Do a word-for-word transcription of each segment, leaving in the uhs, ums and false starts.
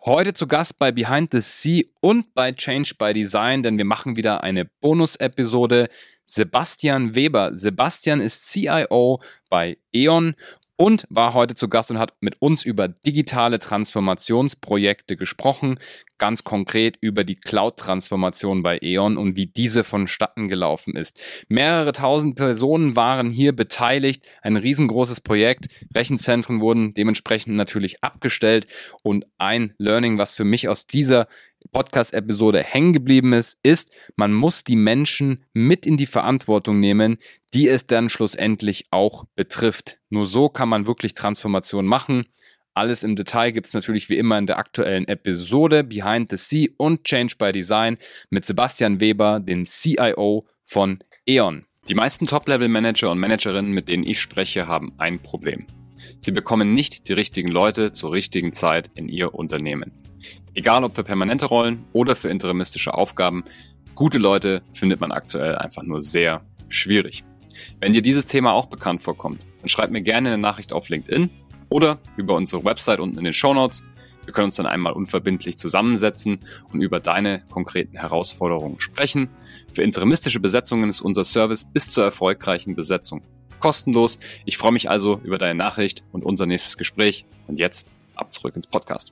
Heute zu Gast bei Behind the Sea und bei Change by Design, denn wir machen wieder eine Bonus-Episode. Sebastian Weber. Sebastian ist C I O bei E.ON und war heute zu Gast und hat mit uns über digitale Transformationsprojekte gesprochen, ganz konkret über die Cloud-Transformation bei E.ON und wie diese vonstatten gelaufen ist. Mehrere tausend Personen waren hier beteiligt, ein riesengroßes Projekt, Rechenzentren wurden dementsprechend natürlich abgestellt und ein Learning, was für mich aus dieser Podcast-Episode hängen geblieben ist, ist, man muss die Menschen mit in die Verantwortung nehmen, die es dann schlussendlich auch betrifft. Nur so kann man wirklich Transformation machen. Alles im Detail gibt es natürlich wie immer in der aktuellen Episode Behind the Sea und Change by Design mit Sebastian Weber, dem C I O von E.ON. Die meisten Top-Level-Manager und Managerinnen, mit denen ich spreche, haben ein Problem. Sie bekommen nicht die richtigen Leute zur richtigen Zeit in ihr Unternehmen. Egal ob für permanente Rollen oder für interimistische Aufgaben, gute Leute findet man aktuell einfach nur sehr schwierig. Wenn dir dieses Thema auch bekannt vorkommt, dann schreib mir gerne eine Nachricht auf LinkedIn oder über unsere Website unten in den Shownotes. Wir können uns dann einmal unverbindlich zusammensetzen und über deine konkreten Herausforderungen sprechen. Für interimistische Besetzungen ist unser Service bis zur erfolgreichen Besetzung kostenlos. Ich freue mich also über deine Nachricht und unser nächstes Gespräch. Und jetzt ab zurück ins Podcast.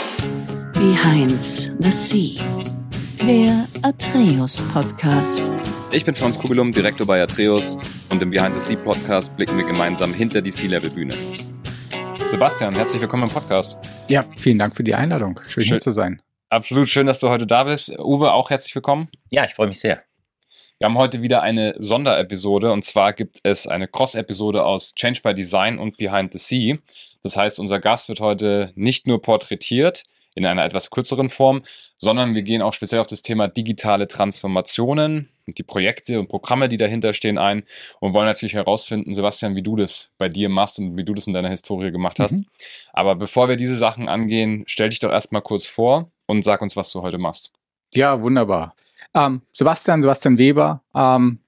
Behind the Sea, der Atreus Podcast. Ich bin Franz Kugelum, Direktor bei Atreus und im Behind the Sea Podcast blicken wir gemeinsam hinter die Sea-Level-Bühne. Sebastian, herzlich willkommen im Podcast. Ja, vielen Dank für die Einladung. Schön, schön hier zu sein. Absolut, schön, dass du heute da bist. Uwe, auch herzlich willkommen. Ja, ich freue mich sehr. Wir haben heute wieder eine Sonderepisode und zwar gibt es eine Cross-Episode aus Change by Design und Behind the Sea. Das heißt, unser Gast wird heute nicht nur porträtiert in einer etwas kürzeren Form, sondern wir gehen auch speziell auf das Thema digitale Transformationen, die Projekte und Programme, die dahinter stehen, ein und wollen natürlich herausfinden, Sebastian, wie du das bei dir machst und wie du das in deiner Historie gemacht hast. Mhm. Aber bevor wir diese Sachen angehen, stell dich doch erstmal kurz vor und sag uns, was du heute machst. Ja, wunderbar. Ähm, Sebastian, Sebastian Weber, ähm,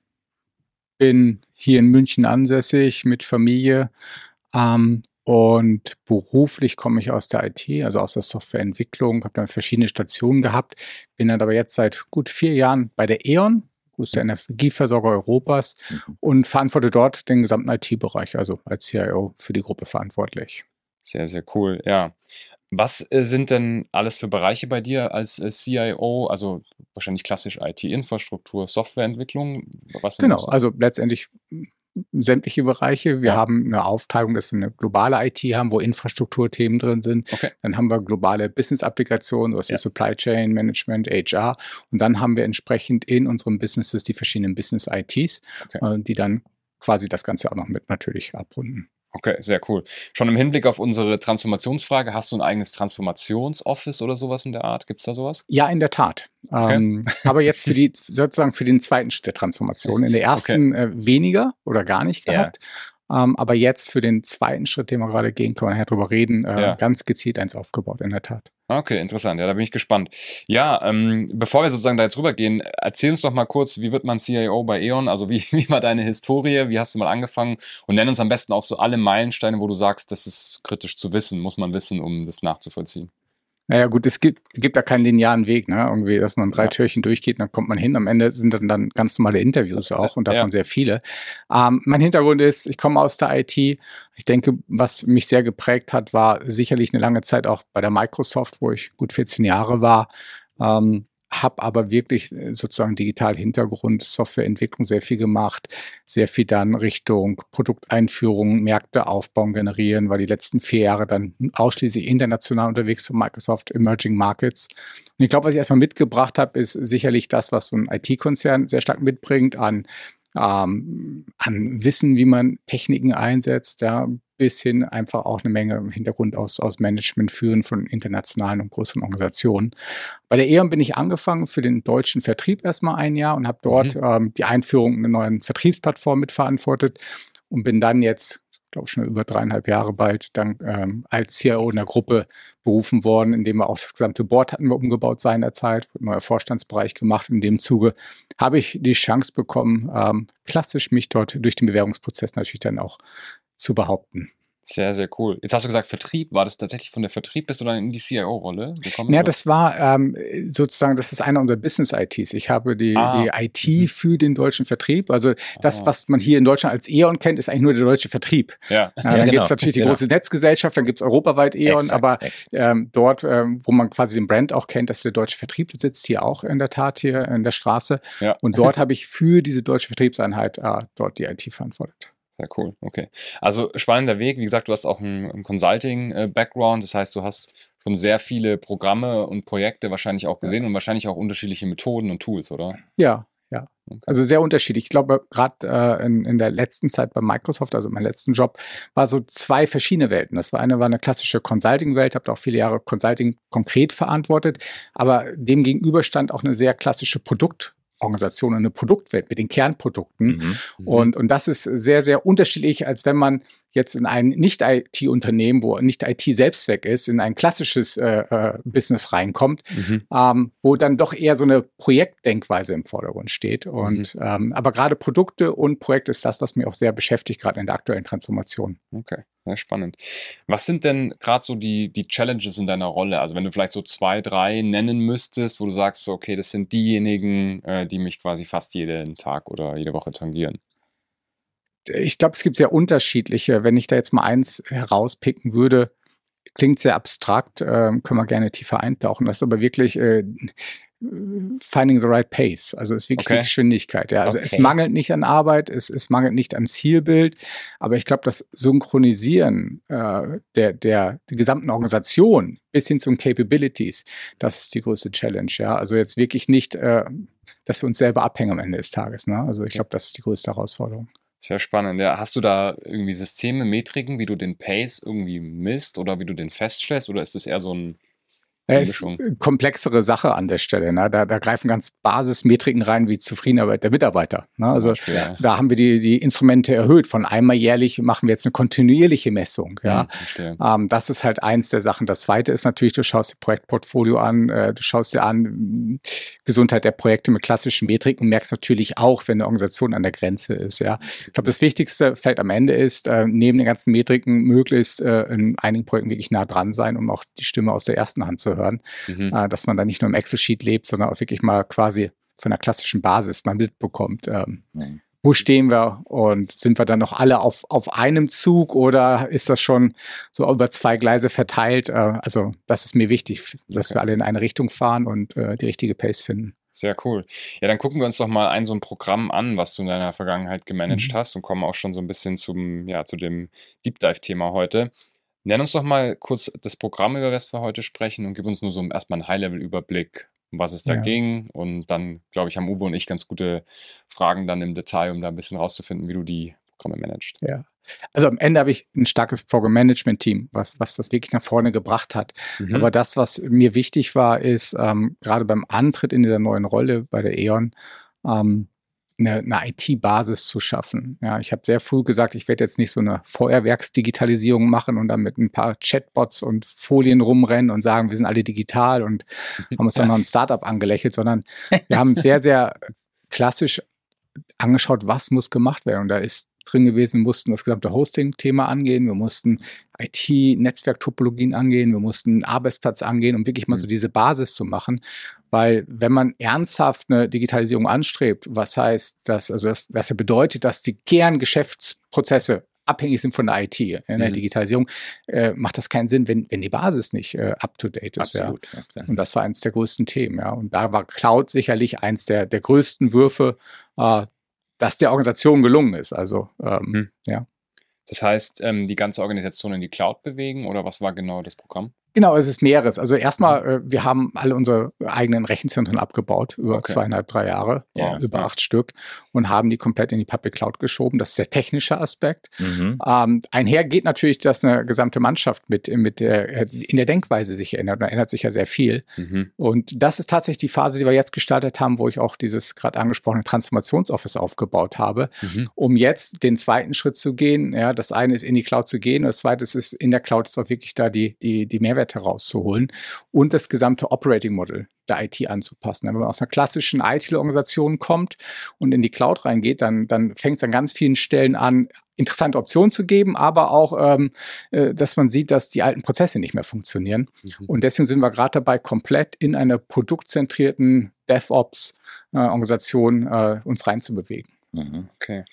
bin hier in München ansässig mit Familie ähm, und beruflich komme ich aus der I T, also aus der Softwareentwicklung, habe dann verschiedene Stationen gehabt, bin dann aber jetzt seit gut vier Jahren bei der E.ON, größter Energieversorger Europas, mhm. und verantworte dort den gesamten I T-Bereich, also als C I O für die Gruppe verantwortlich. Sehr, sehr cool, ja. Was äh, sind denn alles für Bereiche bei dir als äh, C I O? Also wahrscheinlich klassisch I T-Infrastruktur, Softwareentwicklung? Was genau, so? Also letztendlich sämtliche Bereiche. Wir ja. haben eine Aufteilung, dass wir eine globale I T haben, wo Infrastrukturthemen drin sind. Okay. Dann haben wir globale Business-Applikationen, was ja. wie Supply Chain Management, H R. Und dann haben wir entsprechend in unseren Businesses die verschiedenen Business-I Ts, okay. die dann quasi das Ganze auch noch mit natürlich abrunden. Okay, sehr cool. Schon im Hinblick auf unsere Transformationsfrage, hast du ein eigenes Transformationsoffice oder sowas in der Art? Gibt es da sowas? Ja, in der Tat. Okay. Ähm, aber jetzt für die sozusagen für den zweiten Schritt der Transformation. In der ersten okay. äh, weniger oder gar nicht gehabt. Ja. Ähm, aber jetzt für den zweiten Schritt, den wir gerade gehen, können wir nachher drüber reden, äh, ja. ganz gezielt eins aufgebaut, in der Tat. Okay, interessant. Ja, da bin ich gespannt. Ja, ähm, bevor wir sozusagen da jetzt rübergehen, erzähl uns doch mal kurz, wie wird man C I O bei E.ON? Also wie, wie war deine Historie? Wie hast du mal angefangen? Und nenn uns am besten auch so alle Meilensteine, wo du sagst, das ist kritisch zu wissen, muss man wissen, um das nachzuvollziehen. Naja gut, es gibt, gibt da keinen linearen Weg, ne? Irgendwie, dass man drei ja. Türchen durchgeht, dann kommt man hin. Am Ende sind dann, dann ganz normale Interviews das, auch und davon ja. sehr viele. Ähm, mein Hintergrund ist, ich komme aus der I T. Ich denke, was mich sehr geprägt hat, war sicherlich eine lange Zeit auch bei der Microsoft, wo ich gut vierzehn Jahre war. Ähm, habe aber wirklich sozusagen digital Hintergrund, Softwareentwicklung sehr viel gemacht, sehr viel dann Richtung Produkteinführung, Märkte aufbauen, generieren, war die letzten vier Jahre dann ausschließlich international unterwegs für Microsoft Emerging Markets. Und ich glaube, was ich erstmal mitgebracht habe, ist sicherlich das, was so ein I T-Konzern sehr stark mitbringt an Ähm, an Wissen, wie man Techniken einsetzt, ja, bis hin einfach auch eine Menge im Hintergrund aus, aus Management führen von internationalen und größeren Organisationen. Bei der E.ON bin ich angefangen für den deutschen Vertrieb erstmal ein Jahr und habe dort mhm. ähm, die Einführung einer neuen Vertriebsplattform mitverantwortet und bin dann jetzt, glaube ich, schon über dreieinhalb Jahre bald dann ähm, als C I O in der Gruppe berufen worden, indem wir auch das gesamte Board hatten wir umgebaut seinerzeit, ein neuer Vorstandsbereich gemacht. In dem Zuge habe ich die Chance bekommen, ähm, klassisch mich dort durch den Bewerbungsprozess natürlich dann auch zu behaupten. Sehr, sehr cool. Jetzt hast du gesagt Vertrieb. War das tatsächlich von der Vertrieb, bist du dann in die C I O-Rolle gekommen? Ja, das war ähm, sozusagen, das ist einer unserer Business-I Ts. Ich habe die, ah. die I T für den deutschen Vertrieb. Also das, ah. was man hier in Deutschland als E.ON kennt, ist eigentlich nur der deutsche Vertrieb. Ja. Ja, dann ja, genau. gibt es natürlich die genau. große Netzgesellschaft, dann gibt es europaweit E.ON, exakt, aber ähm, dort, ähm, wo man quasi den Brand auch kennt, dass der deutsche Vertrieb sitzt, hier auch in der Tat hier in der Straße. Ja. Und dort habe ich für diese deutsche Vertriebseinheit äh, dort die I T verantwortet. Sehr cool, okay. Also spannender Weg. Wie gesagt, du hast auch einen, einen Consulting-Background. Das heißt, du hast schon sehr viele Programme und Projekte wahrscheinlich auch gesehen ja. und wahrscheinlich auch unterschiedliche Methoden und Tools, oder? Ja, ja. Okay. Also sehr unterschiedlich. Ich glaube, gerade äh, in, in der letzten Zeit bei Microsoft, also meinem letzten Job, war so zwei verschiedene Welten. Das war eine war eine klassische Consulting-Welt, habe auch viele Jahre Consulting konkret verantwortet, aber dem gegenüber stand auch eine sehr klassische Produkt- Organisation und eine Produktwelt mit den Kernprodukten. Mhm. Und, und das ist sehr, sehr unterschiedlich, als wenn man jetzt in ein Nicht-I T-Unternehmen, wo nicht I T Selbstzweck ist, in ein klassisches äh, äh, Business reinkommt, mhm. ähm, wo dann doch eher so eine Projektdenkweise im Vordergrund steht. Und mhm. ähm, aber gerade Produkte und Projekte ist das, was mich auch sehr beschäftigt, gerade in der aktuellen Transformation. Okay, sehr spannend. Was sind denn gerade so die, die Challenges in deiner Rolle? Also wenn du vielleicht so zwei, drei nennen müsstest, wo du sagst, so, okay, das sind diejenigen, äh, die mich quasi fast jeden Tag oder jede Woche tangieren. Ich glaube, es gibt sehr unterschiedliche. Wenn ich da jetzt mal eins herauspicken würde, klingt sehr abstrakt, äh, können wir gerne tiefer eintauchen. Das ist aber wirklich äh, finding the right pace. Also es ist wirklich okay. die Geschwindigkeit. Ja. Also okay. es mangelt nicht an Arbeit, es, es mangelt nicht an Zielbild, aber ich glaube, das Synchronisieren äh, der, der, der gesamten Organisation bis hin zu den Capabilities, das ist die größte Challenge. Ja. Also jetzt wirklich nicht, äh, dass wir uns selber abhängen am Ende des Tages. Ne? Also ich glaube, das ist die größte Herausforderung. Sehr spannend. Ja, hast du da irgendwie Systeme, Metriken, wie du den Pace irgendwie misst oder wie du den feststellst? Oder ist das eher so ein Es ist eine komplexere Sache an der Stelle. Ne? Da, da greifen ganz Basismetriken rein wie Zufriedenheit der Mitarbeiter. Ne? Also Beispiel, ja. da haben wir die, die Instrumente erhöht. Von einmal jährlich machen wir jetzt eine kontinuierliche Messung. Ja? Mhm, ähm, das ist halt eins der Sachen. Das zweite ist natürlich, du schaust dir Projektportfolio an, äh, du schaust dir an Gesundheit der Projekte mit klassischen Metriken und merkst natürlich auch, wenn eine Organisation an der Grenze ist. Ja? Ich glaube, das Wichtigste vielleicht am Ende ist, äh, neben den ganzen Metriken möglichst äh, in einigen Projekten wirklich nah dran sein, um auch die Stimme aus der ersten Hand zu hören. Mhm. Äh, dass man da nicht nur im Excel-Sheet lebt, sondern auch wirklich mal quasi von der klassischen Basis mal mitbekommt. Ähm, mhm. Wo stehen wir und sind wir dann noch alle auf, auf einem Zug oder ist das schon so über zwei Gleise verteilt? Äh, also das ist mir wichtig, dass okay. wir alle in eine Richtung fahren und äh, die richtige Pace finden. Sehr cool. Ja, dann gucken wir uns doch mal ein so ein Programm an, was du in deiner Vergangenheit gemanagt mhm. hast und kommen auch schon so ein bisschen zum, ja, zu dem Deep Dive-Thema heute. Nenn uns doch mal kurz das Programm, über das wir heute sprechen und gib uns nur so erstmal einen High-Level-Überblick, um was es da ja. ging. Und dann, glaube ich, haben Uwe und ich ganz gute Fragen dann im Detail, um da ein bisschen rauszufinden, wie du die Programme managst. Ja. Also am Ende habe ich ein starkes Program-Management-Team, was, was das wirklich nach vorne gebracht hat. Mhm. Aber das, was mir wichtig war, ist ähm, gerade beim Antritt in dieser neuen Rolle bei der E.ON, ähm, eine, eine I T-Basis zu schaffen. Ja, ich habe sehr früh gesagt, ich werde jetzt nicht so eine Feuerwerksdigitalisierung machen und dann mit ein paar Chatbots und Folien rumrennen und sagen, wir sind alle digital und haben uns dann noch ein Startup angelächelt, sondern wir haben sehr, sehr klassisch angeschaut, was muss gemacht werden. Und da ist drin gewesen, wir mussten das gesamte Hosting-Thema angehen, wir mussten I T-Netzwerktopologien angehen, wir mussten Arbeitsplatz angehen, um wirklich mal so diese Basis zu machen. Weil wenn man ernsthaft eine Digitalisierung anstrebt, was heißt das, also das, was ja bedeutet, dass die Kerngeschäftsprozesse abhängig sind von der I T. In der mhm. Digitalisierung äh, macht das keinen Sinn, wenn, wenn die Basis nicht äh, up-to-date ist. Absolut, ja. Ja, und das war eines der größten Themen. Ja. Und da war Cloud sicherlich eins der, der größten Würfe, äh, dass der Organisation gelungen ist. Also, ähm, mhm. ja. Das heißt, ähm, die ganze Organisation in die Cloud bewegen oder was war genau das Programm? Genau, es ist mehreres. Also erstmal, äh, wir haben alle unsere eigenen Rechenzentren abgebaut, über okay. zweieinhalb, drei Jahre, ja, über ja. acht Stück und haben die komplett in die Public Cloud geschoben. Das ist der technische Aspekt. Mhm. Ähm, einher geht natürlich, dass eine gesamte Mannschaft mit, mit der, in der Denkweise sich ändert. Da ändert sich ja sehr viel. Mhm. Und das ist tatsächlich die Phase, die wir jetzt gestartet haben, wo ich auch dieses gerade angesprochene Transformationsoffice aufgebaut habe, mhm. um jetzt den zweiten Schritt zu gehen. Ja, das eine ist in die Cloud zu gehen und das zweite ist in der Cloud jetzt auch wirklich da die, die, die Mehrwerte herauszuholen und das gesamte Operating Model der I T anzupassen. Wenn man aus einer klassischen I T-Organisation kommt und in die Cloud reingeht, dann, dann fängt es an ganz vielen Stellen an, interessante Optionen zu geben, aber auch, ähm, äh, dass man sieht, dass die alten Prozesse nicht mehr funktionieren. Mhm. Und deswegen sind wir gerade dabei, komplett in eine produktzentrierten DevOps-Organisation äh, äh, uns reinzubewegen. Mhm. Okay.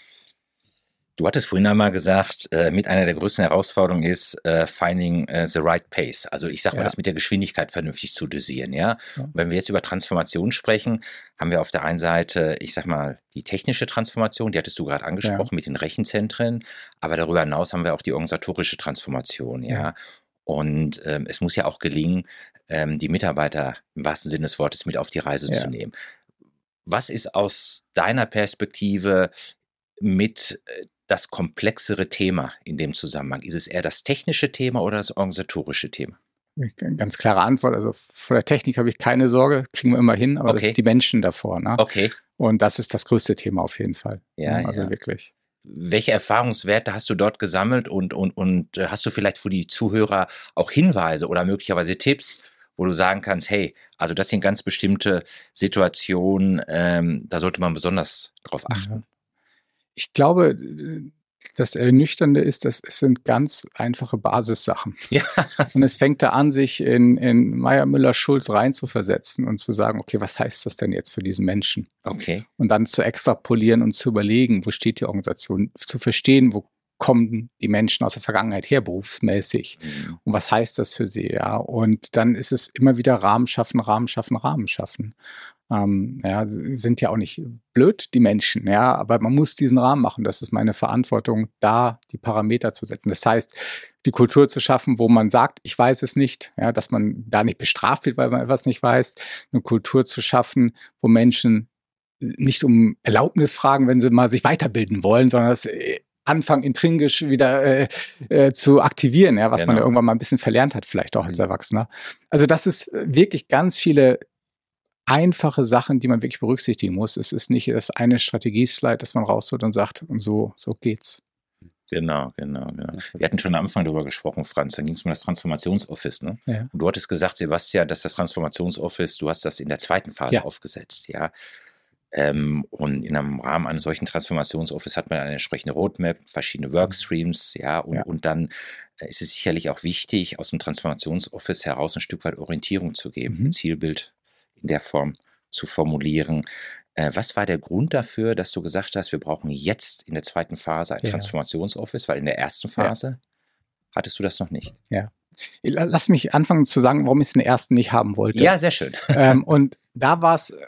Du hattest vorhin einmal gesagt, äh, mit einer der größten Herausforderungen ist äh, finding uh, the right pace. Also ich sag mal, ja. das mit der Geschwindigkeit vernünftig zu dosieren. Ja? ja. Wenn wir jetzt über Transformation sprechen, haben wir auf der einen Seite, ich sag mal, die technische Transformation, die hattest du gerade angesprochen, ja. mit den Rechenzentren. Aber darüber hinaus haben wir auch die organisatorische Transformation. Ja. ja. Und ähm, es muss ja auch gelingen, ähm, die Mitarbeiter im wahrsten Sinne des Wortes mit auf die Reise ja. zu nehmen. Was ist aus deiner Perspektive mit äh, das komplexere Thema in dem Zusammenhang? Ist es eher das technische Thema oder das organisatorische Thema? Ganz klare Antwort. Also vor der Technik habe ich keine Sorge, kriegen wir immer hin, aber okay. das sind die Menschen davor. Ne? Okay. Und das ist das größte Thema auf jeden Fall. Ja, also ja. wirklich. Welche Erfahrungswerte hast du dort gesammelt und, und, und hast du vielleicht für die Zuhörer auch Hinweise oder möglicherweise Tipps, wo du sagen kannst, hey, also das sind ganz bestimmte Situationen, ähm, da sollte man besonders drauf achten. Ja. Ich glaube, das Ernüchternde ist, dass es sind ganz einfache Basissachen. Ja. Und es fängt da an, sich in, in Meyer, Müller, Schulz reinzuversetzen und zu sagen, okay, was heißt das denn jetzt für diesen Menschen? Okay. Und dann zu extrapolieren und zu überlegen, wo steht die Organisation, zu verstehen, wo kommen die Menschen aus der Vergangenheit her, berufsmäßig. Mhm. Und was heißt das für sie? Ja, und dann ist es immer wieder Rahmen schaffen, Rahmen schaffen, Rahmen schaffen. Ähm, ja, sind ja auch nicht blöd, die Menschen, ja, aber man muss diesen Rahmen machen. Das ist meine Verantwortung, da die Parameter zu setzen. Das heißt, die Kultur zu schaffen, wo man sagt, ich weiß es nicht, ja, dass man da nicht bestraft wird, weil man etwas nicht weiß. Eine Kultur zu schaffen, wo Menschen nicht um Erlaubnis fragen, wenn sie mal sich weiterbilden wollen, sondern das anfangen, intrinsisch wieder äh, äh, zu aktivieren, ja, was genau. man ja irgendwann mal ein bisschen verlernt hat, vielleicht auch als Erwachsener. Also das ist wirklich ganz viele einfache Sachen, die man wirklich berücksichtigen muss. Es ist nicht das eine Strategieslide, das man rausholt und sagt, und so, so geht's. Genau, genau, genau. Wir hatten schon am Anfang darüber gesprochen, Franz, dann ging es um das Transformationsoffice, ne? Ja. Und du hattest gesagt, Sebastian, dass das Transformationsoffice, du hast das in der zweiten Phase ja. aufgesetzt, ja. Ähm, und in einem Rahmen eines solchen Transformationsoffice hat man eine entsprechende Roadmap, verschiedene Workstreams, ja, und, ja. und dann äh, ist es sicherlich auch wichtig, aus dem Transformationsoffice heraus ein Stück weit Orientierung zu geben, mhm. ein Zielbild in der Form zu formulieren. Äh, was war der Grund dafür, dass du gesagt hast, wir brauchen jetzt in der zweiten Phase ein ja. Transformationsoffice, weil in der ersten Phase ja. hattest du das noch nicht? Ja. Lass mich anfangen zu sagen, warum ich es in der ersten nicht haben wollte. Ja, sehr schön. ähm, und da war es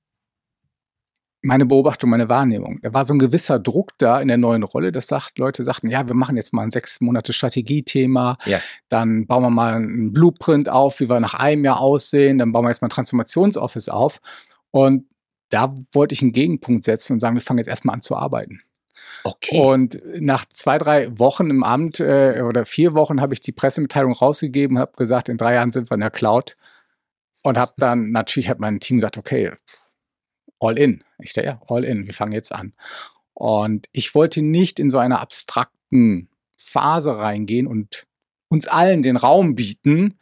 meine Beobachtung, meine Wahrnehmung. Da war so ein gewisser Druck da in der neuen Rolle, das sagt, Leute sagten, ja, wir machen jetzt mal ein sechs Monate Strategiethema, ja. dann bauen wir mal einen Blueprint auf, wie wir nach einem Jahr aussehen, dann bauen wir jetzt mal ein Transformationsoffice auf. Und da wollte ich einen Gegenpunkt setzen und sagen, wir fangen jetzt erstmal an zu arbeiten. Okay. Und nach zwei, drei Wochen im Amt äh, oder vier Wochen habe ich die Pressemitteilung rausgegeben, habe gesagt, in drei Jahren sind wir in der Cloud. Und habe dann, natürlich hat mein Team gesagt, okay, all in. Ich dachte, ja, all in, wir fangen jetzt an. Und ich wollte nicht in so einer abstrakten Phase reingehen und uns allen den Raum bieten,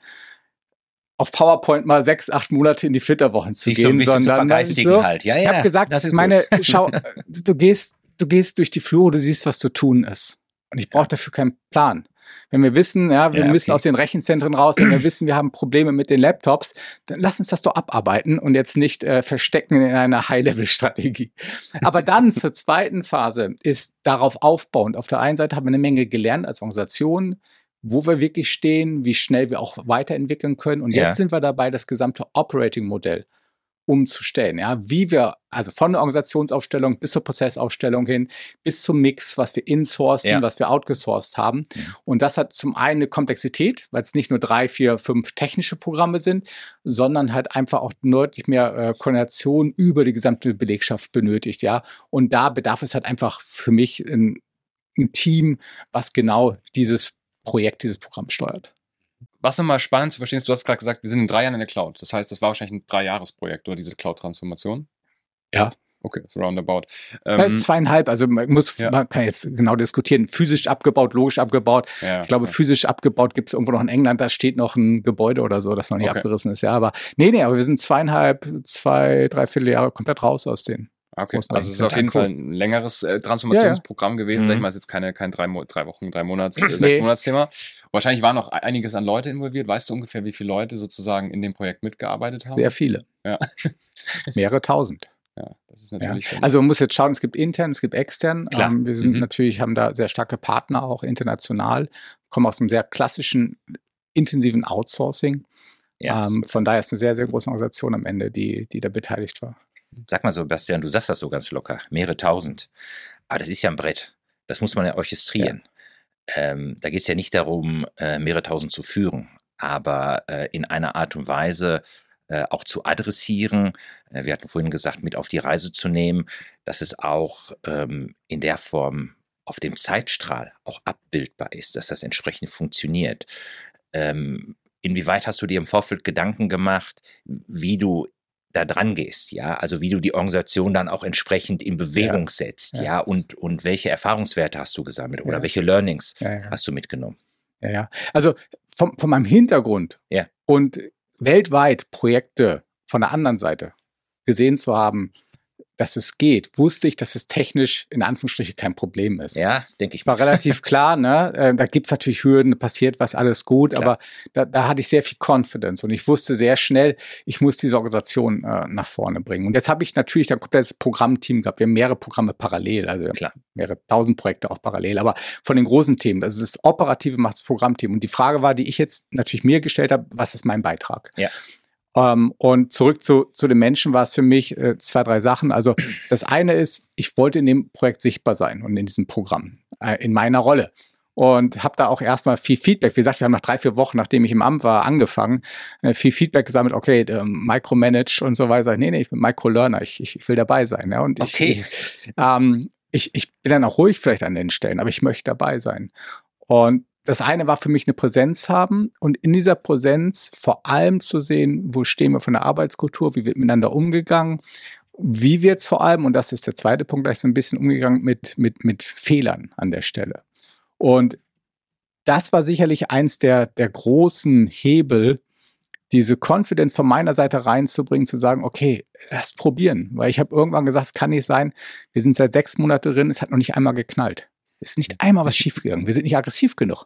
auf PowerPoint mal sechs, acht Monate in die Flitterwochen zu Sich gehen, so ein bisschen sondern zu vergeistigen so, halt. Ja, ja, ich habe gesagt, das ist meine, gut. schau, du gehst, du gehst durch die Flure, du siehst, was zu tun ist. Und ich brauche ja. dafür keinen Plan. Wenn wir wissen, ja, wir ja, müssen okay. aus den Rechenzentren raus, wenn wir wissen, wir haben Probleme mit den Laptops, dann lass uns das doch abarbeiten und jetzt nicht äh, verstecken in einer High-Level-Strategie. Aber dann zur zweiten Phase ist darauf aufbauend. Auf der einen Seite haben wir eine Menge gelernt als Organisation, wo wir wirklich stehen, wie schnell wir auch weiterentwickeln können. Und jetzt ja. sind wir dabei, das gesamte Operating-Modell umzustellen, ja, wie wir, also von der Organisationsaufstellung bis zur Prozessaufstellung hin, bis zum Mix, was wir insourcen, ja. was wir outgesourced haben. Ja. Und das hat zum einen eine Komplexität, weil es nicht nur drei, vier, fünf technische Programme sind, sondern halt einfach auch deutlich mehr äh, Koordination über die gesamte Belegschaft benötigt, ja. Und da bedarf es halt einfach für mich ein, ein Team, was genau dieses Projekt, dieses Programm steuert. Was nochmal spannend zu verstehen ist, du hast gerade gesagt, wir sind in drei Jahren in der Cloud. Das heißt, das war wahrscheinlich ein Drei-Jahres-Projekt, oder diese Cloud-Transformation? Ja. Okay, so roundabout. Ähm, Zweieinhalb, also man muss, ja. man kann jetzt genau diskutieren, physisch abgebaut, logisch abgebaut. Ja, ich glaube, ja. physisch abgebaut gibt es irgendwo noch in England, da steht noch ein Gebäude oder so, das noch nicht okay. abgerissen ist. Ja, aber nee, nee, aber wir sind zweieinhalb, zwei, dreiviertel Jahre komplett raus aus denen. Okay, also es ist auf jeden Fall ein längeres äh, Transformationsprogramm ja, ja. gewesen, mhm. sag ich mal, ist jetzt keine, kein drei, drei Wochen, drei Monats, äh, sechs Monatsthema. Wahrscheinlich waren noch einiges an Leute involviert. Weißt du ungefähr, wie viele Leute sozusagen in dem Projekt mitgearbeitet haben? Sehr viele. Ja. Mehrere tausend. Ja, das ist natürlich. Ja. Also man muss jetzt schauen, es gibt intern, es gibt extern. Klar. Ähm, wir sind mhm. natürlich, haben da sehr starke Partner, auch international, kommen aus einem sehr klassischen, intensiven Outsourcing. Ja, ähm, von daher ist eine sehr, sehr große Organisation am Ende, die, die da beteiligt war. Sag mal so, Bastian, du sagst das so ganz locker, mehrere tausend. Aber das ist ja ein Brett. Das muss man ja orchestrieren. Ja. Ähm, da geht es ja nicht darum, äh, mehrere tausend zu führen, aber äh, in einer Art und Weise äh, auch zu adressieren. Äh, wir hatten vorhin gesagt, mit auf die Reise zu nehmen, dass es auch ähm, in der Form auf dem Zeitstrahl auch abbildbar ist, dass das entsprechend funktioniert. Ähm, inwieweit hast du dir im Vorfeld Gedanken gemacht, wie du da dran gehst, ja, also wie du die Organisation dann auch entsprechend in Bewegung ja. setzt, ja, ja? Und, und welche Erfahrungswerte hast du gesammelt oder ja. welche Learnings ja, ja. hast du mitgenommen? Ja, ja. Also von, von meinem Hintergrund ja. und weltweit Projekte von der anderen Seite gesehen zu haben, dass es geht, wusste ich, dass es technisch in Anführungsstrichen kein Problem ist. Ja, denke ich. War relativ klar, ne? Äh, da gibt's natürlich Hürden, passiert was, alles gut, klar. aber da, da hatte ich sehr viel Confidence und ich wusste sehr schnell, ich muss diese Organisation äh, nach vorne bringen. Und jetzt habe ich natürlich da ein komplettes Programmteam gehabt. Wir haben mehrere Programme parallel, also klar. mehrere tausend Projekte auch parallel, aber von den großen Themen, also das Operative macht das Programmteam. Und die Frage war, die ich jetzt natürlich mir gestellt habe, was ist mein Beitrag? Ja. Um, und zurück zu, zu den Menschen war es für mich äh, zwei, drei Sachen. Also das eine ist, ich wollte in dem Projekt sichtbar sein und in diesem Programm, äh, in meiner Rolle. Und habe da auch erstmal viel Feedback. Wie gesagt, wir haben nach drei, vier Wochen, nachdem ich im Amt war, angefangen, äh, viel Feedback gesammelt. Okay, äh, Micromanage und so weiter. Nee, nee, ich bin Microlearner. Ich, ich, ich will dabei sein. Ja? Und ich, okay. ich, ähm, ich, ich bin dann auch ruhig vielleicht an den Stellen, aber ich möchte dabei sein. Und das eine war für mich eine Präsenz haben und in dieser Präsenz vor allem zu sehen, wo stehen wir von der Arbeitskultur, wie wird miteinander umgegangen, wie wird es vor allem, und das ist der zweite Punkt, gleich so ein bisschen umgegangen mit, mit, mit Fehlern an der Stelle. Und das war sicherlich eins der, der großen Hebel, diese Confidence von meiner Seite reinzubringen, zu sagen, okay, lass probieren. Weil ich habe irgendwann gesagt, es kann nicht sein, wir sind seit sechs Monaten drin, es hat noch nicht einmal geknallt. Ist nicht einmal was schiefgegangen. Wir sind nicht aggressiv genug.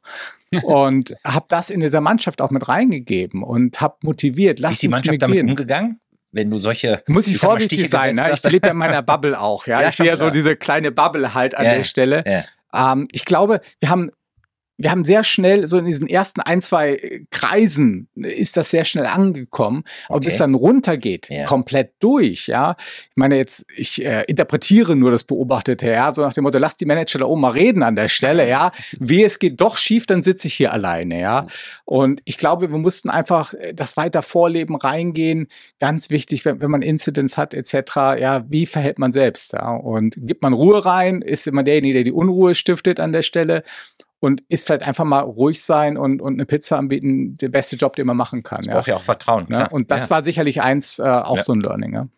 Und habe das in dieser Mannschaft auch mit reingegeben und habe motiviert. Lass ist die Mannschaft damit umgegangen? Wenn du solche... Muss ich, ich vorsichtig sein. Ne? Ich lebe ja in meiner Bubble auch. Ja, ja ich bin ja so diese kleine Bubble halt an ja, der Stelle. Ja. Ähm, ich glaube, wir haben... Wir haben sehr schnell, so in diesen ersten ein, zwei Kreisen ist das sehr schnell angekommen. Aber okay. bis dann runtergeht, ja. komplett durch, ja. Ich meine jetzt, ich äh, interpretiere nur das Beobachtete, ja. So nach dem Motto, lass die Manager da oben mal reden an der Stelle, ja. Wie es geht doch schief, dann sitze ich hier alleine, ja. Und ich glaube, wir mussten einfach das weiter vorleben, reingehen. Ganz wichtig, wenn, wenn man Incidents hat, et cetera, ja, wie verhält man selbst, ja. Und gibt man Ruhe rein, ist immer derjenige, der die Unruhe stiftet an der Stelle. Und ist vielleicht einfach mal ruhig sein und, und eine Pizza anbieten, der beste Job, den man machen kann. Das ja. braucht ja auch Vertrauen. Ja, und das ja. war sicherlich eins, äh, auch ja. so ein Learning. Ja.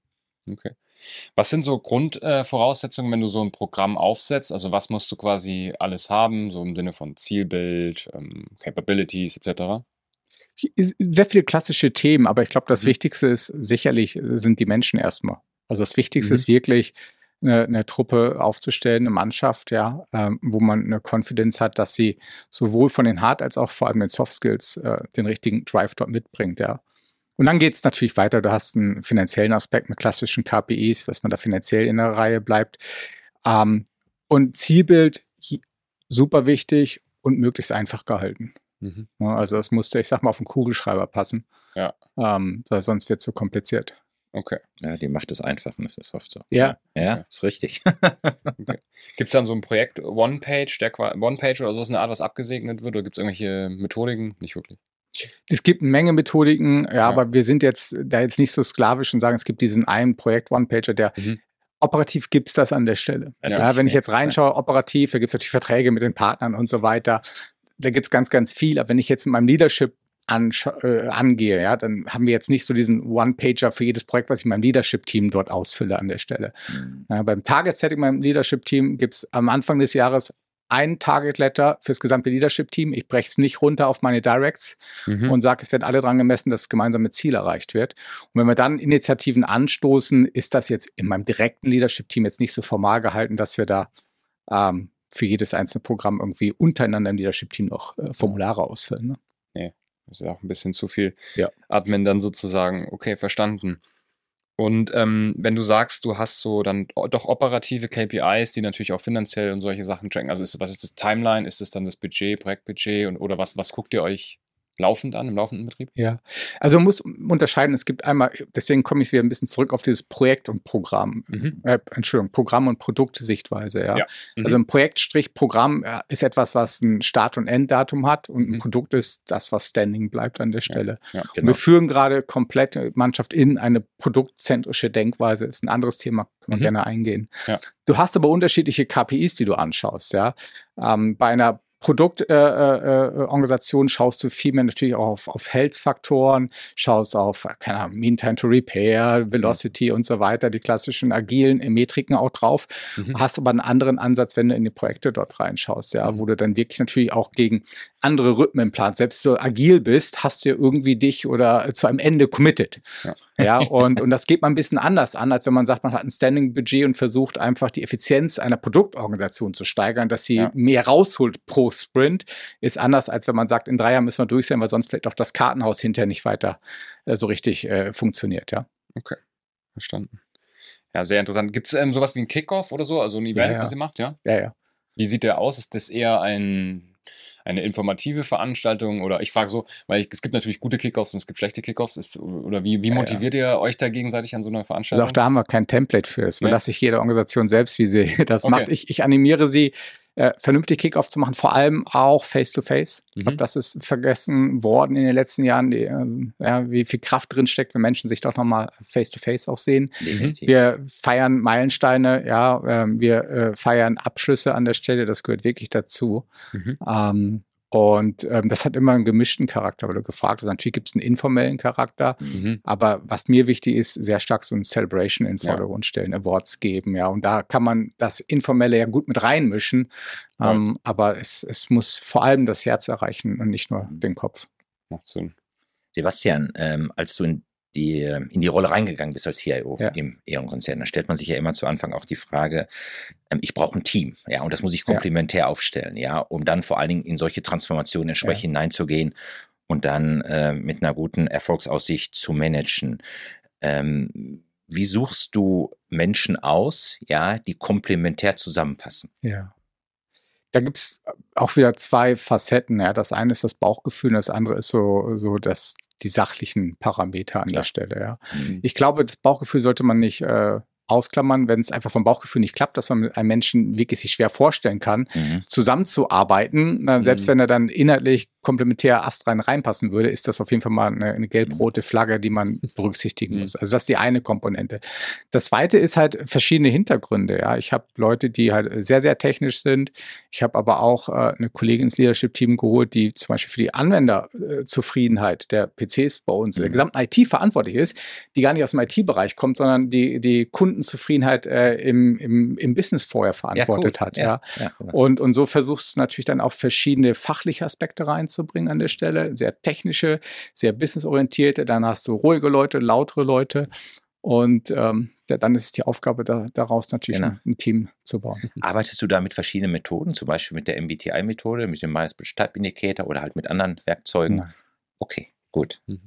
Okay. Was sind so Grundvoraussetzungen, äh, wenn du so ein Programm aufsetzt? Also was musst du quasi alles haben, so im Sinne von Zielbild, ähm, Capabilities et cetera? Sehr viele klassische Themen, aber ich glaube, das mhm. Wichtigste ist sicherlich, sind die Menschen erstmal. Also das Wichtigste mhm. ist wirklich, Eine, eine Truppe aufzustellen, eine Mannschaft, ja, ähm, wo man eine Confidence hat, dass sie sowohl von den Hard- als auch vor allem den Soft Skills äh, den richtigen Drive dort mitbringt, ja. Und dann geht es natürlich weiter. Du hast einen finanziellen Aspekt mit klassischen K P Is, dass man da finanziell in der Reihe bleibt. Ähm, und Zielbild, super wichtig und möglichst einfach gehalten. Mhm. Ja, also das musste, ich sag mal, auf den Kugelschreiber passen. Ja. Ähm, sonst wird es zu kompliziert. Okay. Ja, die macht es einfach und das ist oft so. Ja. Ja, okay. Ist richtig. Okay. Gibt es dann so ein Projekt One-Page, der One-Page oder sowas in der Art, was abgesegnet wird? Oder gibt es irgendwelche Methodiken? Nicht wirklich. Es gibt eine Menge Methodiken, ja, ja, aber wir sind jetzt da jetzt nicht so sklavisch und sagen, es gibt diesen einen Projekt One-Pager, der mhm. operativ gibt es das an der Stelle. Ja, ja, wenn ich jetzt reinschaue, operativ, da gibt es natürlich Verträge mit den Partnern und so weiter. Da gibt es ganz, ganz viel. Aber wenn ich jetzt mit meinem Leadership Äh, angehe, ja, dann haben wir jetzt nicht so diesen One-Pager für jedes Projekt, was ich in meinem Leadership-Team dort ausfülle an der Stelle. Mhm. Ja, beim Target-Setting, meinem Leadership-Team, gibt es am Anfang des Jahres ein Target Letter fürs gesamte Leadership-Team. Ich breche es nicht runter auf meine Directs mhm. und sage, es werden alle dran gemessen, dass das gemeinsame Ziel erreicht wird. Und wenn wir dann Initiativen anstoßen, ist das jetzt in meinem direkten Leadership-Team jetzt nicht so formal gehalten, dass wir da ähm, für jedes einzelne Programm irgendwie untereinander im Leadership-Team noch äh, Formulare ausfüllen. Ne? Nee, das ist ja auch ein bisschen zu viel ja. Admin dann sozusagen. Okay, verstanden. Und ähm, wenn du sagst, du hast so dann doch operative K P Is, die natürlich auch finanziell und solche Sachen tracken, also ist, was ist das Timeline? Ist es dann das Budget, Projektbudget und oder was, was guckt ihr euch laufend an, im laufenden Betrieb? Ja, also man muss unterscheiden, es gibt einmal, deswegen komme ich wieder ein bisschen zurück auf dieses Projekt und Programm, mhm. äh, Entschuldigung, Programm- und Produktsichtweise, ja. ja. Mhm. Also ein Projektstrich-Programm äh, ist etwas, was ein Start- und Enddatum hat und ein mhm. Produkt ist das, was standing bleibt an der Stelle. Ja. Ja, genau. Wir führen gerade komplett Mannschaft in eine produktzentrische Denkweise, ist ein anderes Thema, können wir mhm. gerne eingehen. Ja. Du hast aber unterschiedliche K P Is, die du anschaust, ja. Ähm, bei einer Produktorganisation äh, äh, schaust du viel mehr natürlich auch auf, auf Health-Faktoren, schaust auf, keine Ahnung, Mean Time to Repair, Velocity mhm. und so weiter, die klassischen agilen Metriken auch drauf. Mhm. Hast aber einen anderen Ansatz, wenn du in die Projekte dort reinschaust, ja, mhm. wo du dann wirklich natürlich auch gegen andere Rhythmen planst. Selbst wenn du agil bist, hast du ja irgendwie dich oder zu einem Ende committed. Ja. Ja, und, und das geht man ein bisschen anders an, als wenn man sagt, man hat ein Standing-Budget und versucht einfach die Effizienz einer Produktorganisation zu steigern, dass sie ja. mehr rausholt pro Sprint, ist anders, als wenn man sagt, in drei Jahren müssen wir durch sein, weil sonst vielleicht auch das Kartenhaus hinterher nicht weiter äh, so richtig äh, funktioniert, ja. Okay, verstanden. Ja, sehr interessant. Gibt es ähm, sowas wie ein Kickoff oder so, also ein Event, ja, ja. was ihr macht, ja? Ja, ja. Wie sieht der aus? Ist das eher ein... eine informative Veranstaltung oder ich frage so, weil ich, es gibt natürlich gute Kickoffs und es gibt schlechte Kickoffs, ist, oder wie, wie motiviert ja, ja. ihr euch da gegenseitig an so einer Veranstaltung? Also auch da haben wir kein Template für, das überlasse ich jeder Organisation selbst, wie sie das okay. macht. Ich, ich animiere sie, äh, vernünftig Kickoff zu machen, vor allem auch Face-to-Face. Mhm. Ich glaube, das ist vergessen worden in den letzten Jahren, die, äh, ja, wie viel Kraft drin steckt, wenn Menschen sich doch nochmal Face-to-Face auch sehen. Definitiv. Wir feiern Meilensteine, ja, äh, wir äh, feiern Abschlüsse an der Stelle, das gehört wirklich dazu. Mhm. Ähm, Und ähm, das hat immer einen gemischten Charakter, weil du gefragt hast. Natürlich gibt es einen informellen Charakter, mhm. aber was mir wichtig ist, sehr stark so ein Celebration in den Vordergrund stellen, Awards geben, ja. Und da kann man das Informelle ja gut mit reinmischen, ja. ähm, aber es, es muss vor allem das Herz erreichen und nicht nur den Kopf. Macht Sinn. Sebastian, ähm, als du in die in die Rolle reingegangen bist als C I O ja. im E.ON-Konzern, da stellt man sich ja immer zu Anfang auch die Frage, ähm, ich brauche ein Team, ja, und das muss ich komplementär ja. aufstellen, ja, um dann vor allen Dingen in solche Transformationen entsprechend ja. hineinzugehen und dann äh, mit einer guten Erfolgsaussicht zu managen. Ähm, wie suchst du Menschen aus, ja, die komplementär zusammenpassen? Ja. Da gibt es auch wieder zwei Facetten. Ja. Das eine ist das Bauchgefühl, und das andere ist so, so das, die sachlichen Parameter an Klar. der Stelle. Ja. Mhm. Ich glaube, das Bauchgefühl sollte man nicht äh, ausklammern, wenn es einfach vom Bauchgefühl nicht klappt, dass man mit einem Menschen wirklich sich schwer vorstellen kann, mhm. zusammenzuarbeiten. Äh, selbst mhm. wenn er dann inhaltlich komplementär astrein reinpassen würde, ist das auf jeden Fall mal eine, eine gelb-rote Flagge, die man berücksichtigen mhm. muss. Also das ist die eine Komponente. Das zweite ist halt verschiedene Hintergründe. Ja, ich habe Leute, die halt sehr, sehr technisch sind. Ich habe aber auch äh, eine Kollegin ins Leadership-Team geholt, die zum Beispiel für die Anwenderzufriedenheit äh, der P Cs bei uns, mhm. der gesamten I T verantwortlich ist, die gar nicht aus dem I T-Bereich kommt, sondern die, die Kundenzufriedenheit äh, im, im, im Business vorher verantwortet ja, hat. Ja. Ja. Ja. Und, und so versuchst du natürlich dann auch verschiedene fachliche Aspekte reinzubringen an der Stelle, sehr technische, sehr businessorientierte, dann hast du ruhige Leute, lautere Leute und ähm, dann ist es die Aufgabe, da, daraus natürlich genau. ein, ein Team zu bauen. Arbeitest du da mit verschiedenen Methoden, zum Beispiel mit der M B T I-Methode, mit dem Myers-Briggs Type Indicator oder halt mit anderen Werkzeugen? Nein. Okay, gut. Mhm.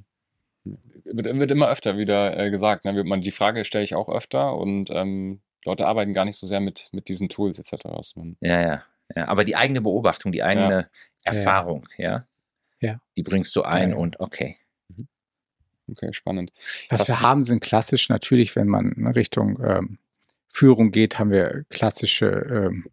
Wird, wird immer öfter wieder äh, gesagt, ne? Man, die Frage stelle ich auch öfter und ähm, Leute arbeiten gar nicht so sehr mit, mit diesen Tools et cetera. Ja, ja, ja. Aber die eigene Beobachtung, die eigene ja. Erfahrung, ja. ja, die bringst du ein ja, ja. und okay. Okay, spannend. Was, Was wir haben, sind klassisch natürlich, wenn man in Richtung ähm, Führung geht, haben wir klassische ähm,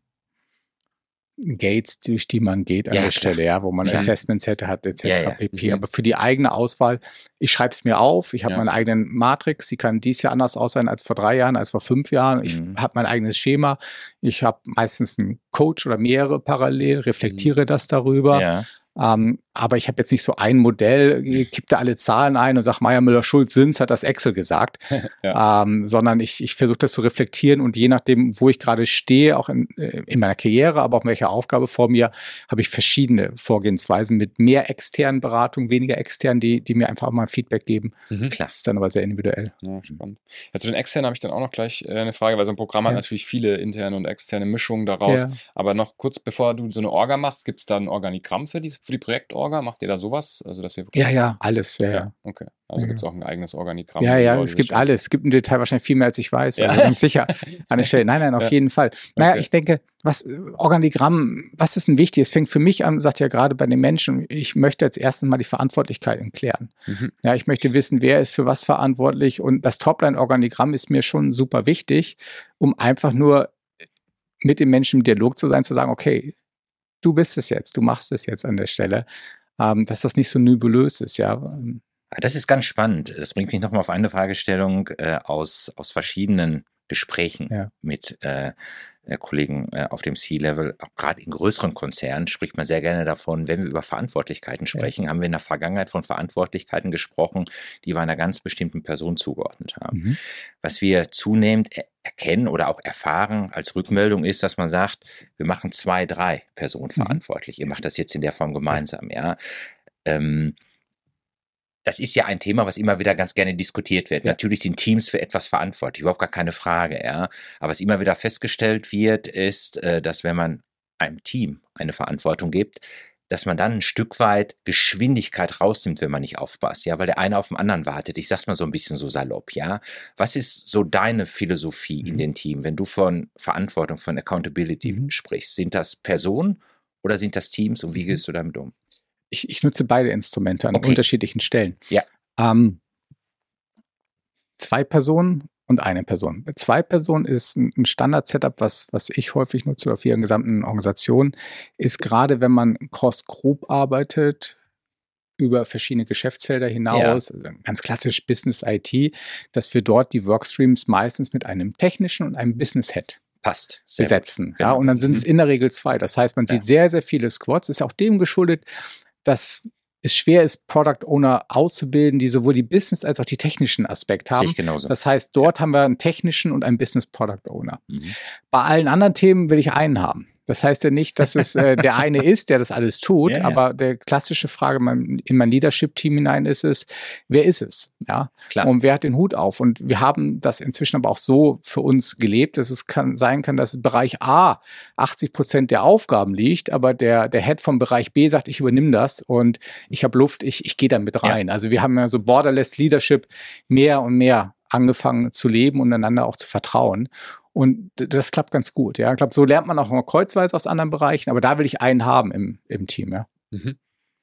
Gates, durch die man geht an ja, der klar. Stelle, ja, wo man Klar. Assessments hätte, hat et cetera Ja, ja. pp. Mhm. Aber für die eigene Auswahl, ich schreibe es mir auf, ich habe Ja. meine eigenen Matrix, die kann dies Jahr anders aussehen als vor drei Jahren, als vor fünf Jahren. Ich Mhm. habe mein eigenes Schema, ich habe meistens einen Coach oder mehrere parallel, reflektiere das darüber. Ja. Ähm, aber ich habe jetzt nicht so ein Modell, kipp da alle Zahlen ein und sag, Meier, Müller, Schulz, Sins hat das Excel gesagt, ja. ähm, sondern ich, ich versuche das zu reflektieren und je nachdem, wo ich gerade stehe, auch in, in meiner Karriere, aber auch welche Aufgabe vor mir, habe ich verschiedene Vorgehensweisen mit mehr externen Beratungen, weniger externen, die, die mir einfach auch mal Feedback geben. Mhm. Das ist dann aber sehr individuell. Ja, spannend. Ja, zu den externen habe ich dann auch noch gleich äh, eine Frage, weil so ein Programm ja. hat natürlich viele interne und externe Mischungen daraus. Ja. Aber noch kurz bevor du so eine Orga machst, gibt es da ein Organigramm für die, für die Projektorga? Macht ihr da sowas? Also, dass ihr ja, ja, alles. Ja, ja. Okay. Also ja. gibt es auch ein eigenes Organigramm. Ja, ja, es gibt alles. Es gibt im Detail wahrscheinlich viel mehr, als ich weiß. Ja. Also ganz sicher an der Stelle. Nein, nein, auf ja. jeden Fall. Naja, okay. ich denke, was Organigramm, was ist denn wichtig? Es fängt für mich an, sagt ja gerade bei den Menschen, ich möchte als erstes mal die Verantwortlichkeiten klären. Mhm. Ja, ich möchte wissen, wer ist für was verantwortlich und das Topline-Organigramm ist mir schon super wichtig, um einfach nur mit dem Menschen im Dialog zu sein, zu sagen, okay, du bist es jetzt, du machst es jetzt an der Stelle, ähm, dass das nicht so nebulös ist, ja. Das ist ganz spannend. Das bringt mich nochmal auf eine Fragestellung äh, aus, aus verschiedenen Gesprächen ja. mit äh, Kollegen äh, auf dem C-Level. Auch gerade in größeren Konzernen spricht man sehr gerne davon, wenn wir über Verantwortlichkeiten sprechen, ja. haben wir in der Vergangenheit von Verantwortlichkeiten gesprochen, die wir einer ganz bestimmten Person zugeordnet haben. Mhm. Was wir zunehmend er- erkennen oder auch erfahren als Rückmeldung ist, dass man sagt, wir machen zwei, drei Personen mhm. verantwortlich. Ihr macht das jetzt in der Form gemeinsam, ja. Ähm, Das ist ja ein Thema, was immer wieder ganz gerne diskutiert wird. Ja. Natürlich sind Teams für etwas verantwortlich, überhaupt gar keine Frage. Ja. Aber was immer wieder festgestellt wird, ist, dass wenn man einem Team eine Verantwortung gibt, dass man dann ein Stück weit Geschwindigkeit rausnimmt, wenn man nicht aufpasst, ja, weil der eine auf den anderen wartet. Ich sag's mal so ein bisschen so salopp, ja. Was ist so deine Philosophie mhm. in den Team, wenn du von Verantwortung, von Accountability mhm. sprichst? Sind das Personen oder sind das Teams und wie gehst du damit um? Ich, ich nutze beide Instrumente an okay. unterschiedlichen Stellen. Ja. Ähm, zwei Personen und eine Person. Zwei Personen ist ein Standard-Setup, was, was ich häufig nutze auf ihrer gesamten Organisation, ist gerade, wenn man cross-group arbeitet, über verschiedene Geschäftsfelder hinaus, ja. also ganz klassisch Business-I T, dass wir dort die Workstreams meistens mit einem technischen und einem Business-Head passt besetzen. Genau. Ja, und dann sind es in der Regel zwei. Das heißt, man ja. sieht sehr, sehr viele Squads. Ist auch dem geschuldet, dass es schwer ist, Product Owner auszubilden, die sowohl die Business- als auch die technischen Aspekte haben. Sehe ich genauso. Das heißt, dort ja. haben wir einen technischen und einen Business Product Owner. Mhm. Bei allen anderen Themen will ich einen haben. Das heißt ja nicht, dass es äh, der eine ist, der das alles tut, ja, ja. aber der klassische Frage mein, in mein Leadership-Team hinein ist es, wer ist es? Ja, klar. Und wer hat den Hut auf? Und wir haben das inzwischen aber auch so für uns gelebt, dass es kann, sein kann, dass im Bereich A achtzig Prozent der Aufgaben liegt, aber der, der Head vom Bereich B sagt, ich übernehme das und ich habe Luft, ich, ich gehe da mit rein. Ja. Also wir haben ja so Borderless Leadership mehr und mehr angefangen zu leben und einander auch zu vertrauen. Und das klappt ganz gut, ja. Ich glaube, so lernt man auch mal kreuzweise aus anderen Bereichen, aber da will ich einen haben im, im Team, ja. Mhm.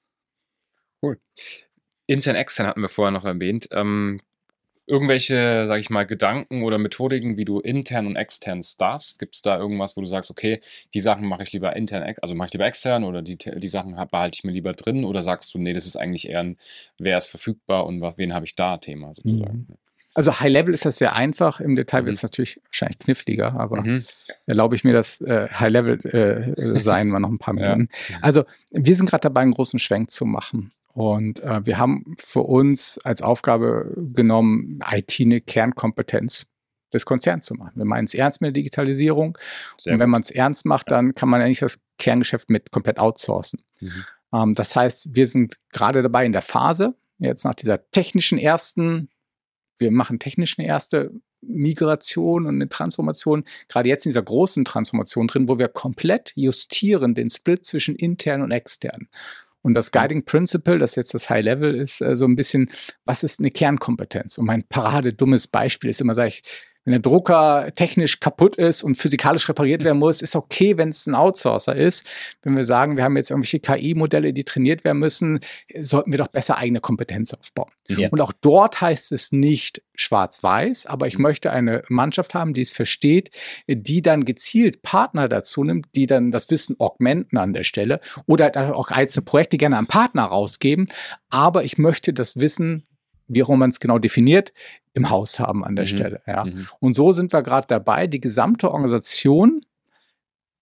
Cool. Intern, extern hatten wir vorher noch erwähnt. Ähm, irgendwelche, sage ich mal, Gedanken oder Methodiken, wie du intern und extern staffst? Gibt es da irgendwas, wo du sagst, okay, die Sachen mache ich lieber intern, also mache ich lieber extern oder die, die Sachen behalte ich mir lieber drin? Oder sagst du, nee, das ist eigentlich eher ein, wer ist verfügbar und wen habe ich da Thema sozusagen? Mhm. Also High-Level ist das sehr einfach. Im Detail mhm. wird es natürlich wahrscheinlich kniffliger, aber mhm. erlaube ich mir das äh, High-Level äh, sein, mal noch ein paar Minuten. Ja. Also wir sind gerade dabei, einen großen Schwenk zu machen. Und äh, wir haben für uns als Aufgabe genommen, I T eine Kernkompetenz des Konzerns zu machen. Wir meinen es ernst mit der Digitalisierung. Sehr und wenn man es ernst macht, dann kann man eigentlich das Kerngeschäft mit komplett outsourcen. Mhm. Ähm, das heißt, wir sind gerade dabei in der Phase, jetzt nach dieser technischen ersten Wir machen technisch eine erste Migration und eine Transformation, gerade jetzt in dieser großen Transformation drin, wo wir komplett justieren den Split zwischen intern und extern. Und das Guiding Principle, das jetzt das High Level ist, so ein bisschen, was ist eine Kernkompetenz? Und mein paradedummes Beispiel ist immer, sage ich, wenn der Drucker technisch kaputt ist und physikalisch repariert werden muss, ist okay, wenn es ein Outsourcer ist. Wenn wir sagen, wir haben jetzt irgendwelche K I-Modelle, die trainiert werden müssen, sollten wir doch besser eigene Kompetenz aufbauen. Ja. Und auch dort heißt es nicht schwarz-weiß, aber ich möchte eine Mannschaft haben, die es versteht, die dann gezielt Partner dazu nimmt, die dann das Wissen augmenten an der Stelle oder auch einzelne Projekte gerne an Partner rausgeben. Aber ich möchte das Wissen, wie auch man es genau definiert, im Haus haben an der mhm. Stelle. Ja. Mhm. Und so sind wir gerade dabei, die gesamte Organisation